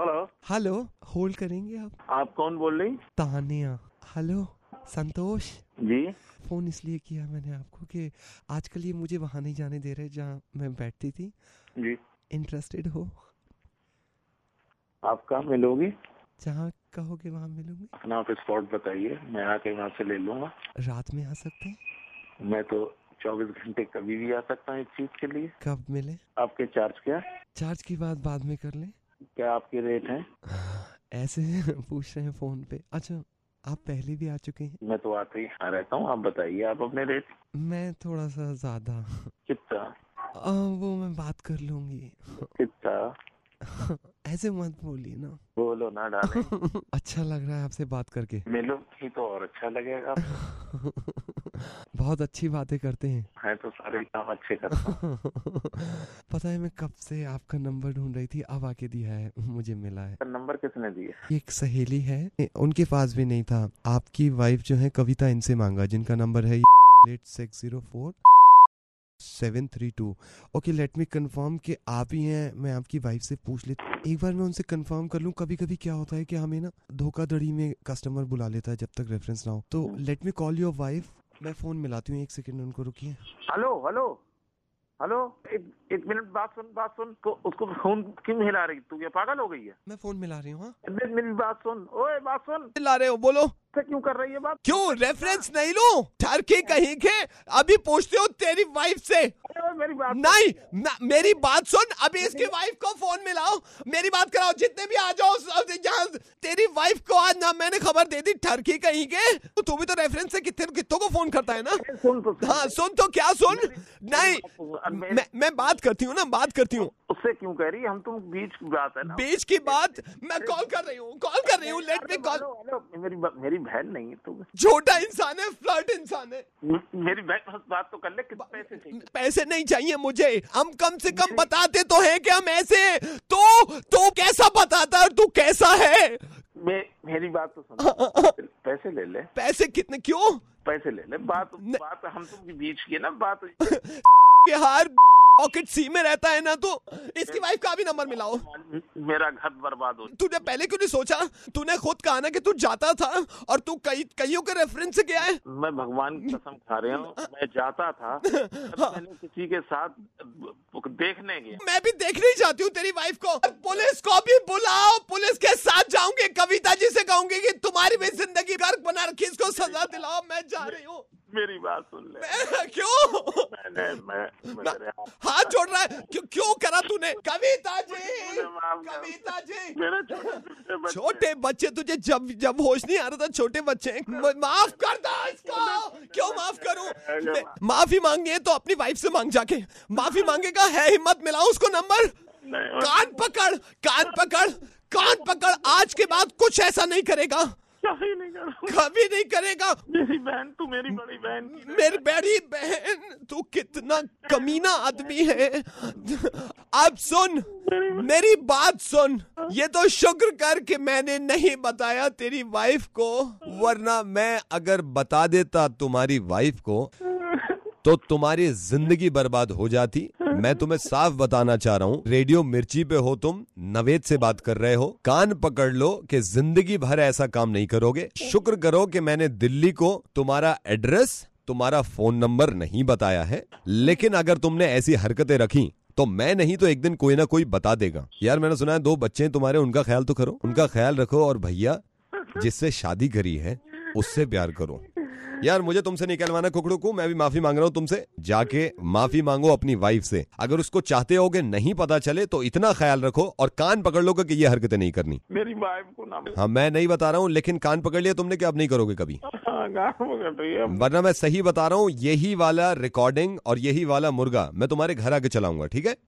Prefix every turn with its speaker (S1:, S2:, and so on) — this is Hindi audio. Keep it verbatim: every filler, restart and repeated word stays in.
S1: हेलो
S2: हेलो, होल्ड करेंगे आप?
S1: आप कौन बोल रही?
S2: तानिया। हेलो संतोष
S1: जी
S2: फोन इसलिए किया मैंने आपको कि आजकल ये मुझे वहाँ नहीं जाने दे रहे जहाँ मैं बैठती थी।
S1: जी
S2: इंटरेस्टेड हो?
S1: आप कहाँ मिलोगी?
S2: जहाँ कहोगे वहाँ मिलूंगी।
S1: अपना आप स्पॉट बताइए, मैं आके वहाँ से ले लूंगा।
S2: रात में आ सकते हैं?
S1: मैं तो चौबीस घंटे कभी भी आ सकता हूँ इस चीज के लिए।
S2: कब मिले?
S1: आपके चार्ज क्या?
S2: चार्ज की बात बाद में कर लें।
S1: क्या आपके रेट हैं?
S2: ऐसे पूछ रहे हैं फोन पे। अच्छा, आप पहले भी आ चुके हैं?
S1: मैं तो आते ही आ रहता हूँ, आप बताइए आप अपने रेट।
S2: मैं थोड़ा सा ज्यादा।
S1: कितना?
S2: आ, वो मैं बात कर लूंगी।
S1: कितना?
S2: ऐसे मत बोलिए ना।
S1: बोलो ना डालें।
S2: अच्छा लग रहा है आपसे बात करके।
S1: मिलो ही तो और अच्छा लगेगा।
S2: बहुत अच्छी बातें करते हैं।
S1: है तो सारे काम अच्छे करता हूँ।
S2: पता है मैं कब से आपका नंबर ढूंढ रही थी, अब आके दिया है, मुझे मिला है।
S1: नंबर किसने दिया?
S2: एक सहेली है, उनके पास भी नहीं था। आपकी वाइफ जो है कविता, इनसे मांगा, जिनका नंबर है eight six zero four seven three two. Okay, let me confirm कि आप ही हैं। मैं आपकी वाइफ से पूछ लेता हूँ, एक बार मैं उनसे कंफर्म कर लूँ। कभी कभी क्या होता है कि हमें ना धोखाधड़ी में कस्टमर बुला लेता है जब तक रेफरेंस ना हो। तो let me call your wife. मैं फोन मिलाती हूँ, एक सेकंड उनको, रुकिए।
S1: हेलो हेलो हेलो, एक एक मिनट बात सुन बात सुन को, उसको फोन क्यों हिला रही? तू ये पागल हो गई है?
S2: मैं फोन मिला रही हूँ। हाँ,
S1: मेरी मेरी बात सुन, ओए बात सुन।
S2: मिला रहे हो, बोलो।
S1: से क्यों कर रही है बात?
S2: क्यों रेफरेंस नहीं लो? ठरके कहीं के अभी पूछते हो तेरी वाइफ से।
S1: अरे मेरी बात
S2: नहीं, न, मेरी बात सुन। अभी इसकी वाइफ को फोन मिलाओ, मेरी बात कराओ। जितने भी आ जाओ यहाँ, तेरी वाइफ को आज ना मैंने खबर दे दी, ठरकी कहीं के। तो तू भी तो रेफरेंस से कितने कितनों को फोन करता है ना।
S1: सुन तो
S2: हाँ सुन तो क्या सुन। नहीं, मैं मैं बात करती हूँ ना, बात करती हूँ।
S1: उससे क्यों कह रही? हम तुम बीच की बात है ना,
S2: बीच की बात। मैं कॉल कर रही हूँ, कॉल कर रही हूँ। Let me call.
S1: मेरी मेरी बहन नहीं है तू।
S2: छोटा इंसान है, फ्लर्ट इंसान है।
S1: मेरी बहन बात तो कर ले। कितने पैसे चाहिए?
S2: पैसे नहीं चाहिए मुझे। हम कम से कम बताते तो हैं कि हम ऐसे हैं। तो तो कैसा बताता है, तू कैसा है?
S1: मे, मेरी बात तो सुन। पैसे ले ले।
S2: पैसे कितने? क्यों पैसे
S1: ले ले? बात बात हम तुम के बीच की है ना बात।
S2: बिहार पॉकेट सी में रहता है ना, तो इसकी वाइफ का भी नंबर मिलाओ।
S1: मेरा घर बर्बाद हो।
S2: तूने पहले क्यों नहीं सोचा? तूने खुद कहा ना कि तू जाता था, और तू कई कईयों के रेफरेंस से गया है।
S1: मैं भगवान की कसम खा रहा हूँ, मैं जाता था। मैंने किसी के साथ देखने गया।
S2: मैं भी देखने ही चाहती हूँ तेरी वाइफ को। पुलिस को भी बुलाओ, पुलिस के साथ जाऊंगी। कविता जी से कहूंगी कि तुम्हारी भी जिंदगी गर्क बना रखी, इसको सजा दिलाओ। मैं जा रही हूँ।
S1: मेरी बात सुन ले।
S2: क्यों?
S1: मैंने मैं, मैं
S2: हाथ जोड़ रहा है। क्यों क्यों करा तूने? कविता जी, कविता जी।
S1: मेरे छोटे बच्चे,
S2: छोटे बच्चे तुझे जब जब होश नहीं आ रहा था, छोटे बच्चे। माफ कर दो इसको। क्यों माफ करूं? माफी मांगी है तो अपनी वाइफ से मांग जाके। माफी मांगेगा, है हिम्मत, मिलाओ उसको नंबर। कान पकड़, कान पकड़, कान पकड़। आज के बाद कुछ ऐसा नहीं करेगा।
S1: कभी नहीं करूँगा।
S2: कभी नहीं करेगा।
S1: मेरी बहन, तू मेरी बड़ी बहन की।
S2: मेरी बड़ी बहन, तू कितना कमीना आदमी है। अब सुन, मेरी बात सुन। ये तो शुक्र कर कि मैंने नहीं बताया तेरी वाइफ को, वरना मैं अगर बता देता तुम्हारी वाइफ को तो तुम्हारी जिंदगी बर्बाद हो जाती। मैं तुम्हें साफ बताना चाह रहा हूँ, रेडियो मिर्ची पे हो तुम, नवेद से बात कर रहे हो। कान पकड़ लो कि जिंदगी भर ऐसा काम नहीं करोगे। शुक्र करो कि मैंने दिल्ली को तुम्हारा एड्रेस, तुम्हारा फोन नंबर नहीं बताया है। लेकिन अगर तुमने ऐसी हरकतें रखी तो मैं नहीं तो एक दिन कोई ना कोई बता देगा। यार मैंने सुना है दो बच्चे हैं तुम्हारे, उनका ख्याल तो करो, उनका ख्याल रखो। और भैया जिससे शादी करी है उससे प्यार करो। यार मुझे तुमसे नहीं कहलवाना कुकड़ू को, मैं भी माफी मांग रहा हूँ तुमसे। जाके माफी मांगो अपनी वाइफ से। अगर उसको चाहते हो कि नहीं पता चले तो इतना ख्याल रखो और कान पकड़ लो कि ये हरकतें नहीं करनी।
S1: मेरी वाइफ को ना।
S2: हाँ मैं नहीं बता रहा हूँ, लेकिन कान पकड़ लिया तुमने कि अब नहीं करोगे कभी। वरना मैं सही बता रहा हूँ, यही वाला रिकॉर्डिंग और यही वाला मुर्गा मैं तुम्हारे घर आके चलाऊंगा, ठीक है?